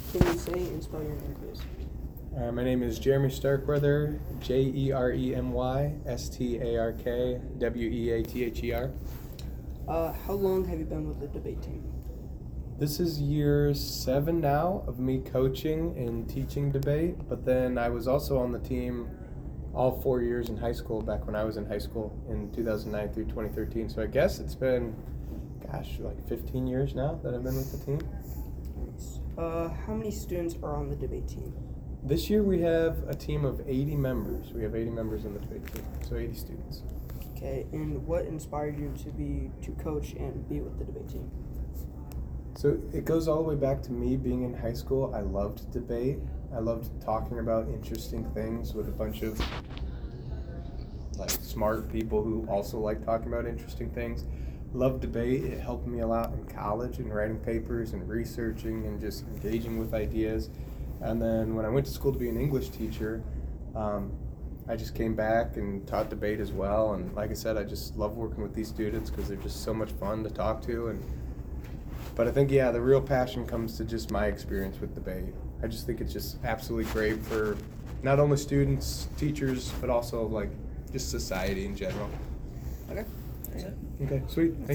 Can you say and spell your name, please? My name is Jeremy Starkweather, JeremyStarkWeather. How long have you been with the debate team? This is year 7 now of me coaching and teaching debate, but then I was also on the team all 4 years in high school back when I was in high school in 2009 through 2013. So I guess it's been, like 15 years now that I've been with the team. Nice. How many students are on the debate team? This year we have a team of 80 members. We have 80 members in the debate team, so 80 students. Okay, and what inspired you to coach and be with the debate team? So it goes all the way back to me being in high school. I loved debate. I loved talking about interesting things with a bunch of like smart people who also like talking about interesting things. Loved debate. It helped me a lot in college and writing papers and researching and just engaging with ideas. And then when I went to school to be an English teacher, I just came back and taught debate as well. And like I said, I just love working with these students because they're just so much fun to talk to. But I think, the real passion comes to just my experience with debate. I just think it's just absolutely great for not only students, teachers, but also like just society in general. Okay. Okay, sweet. Thank you.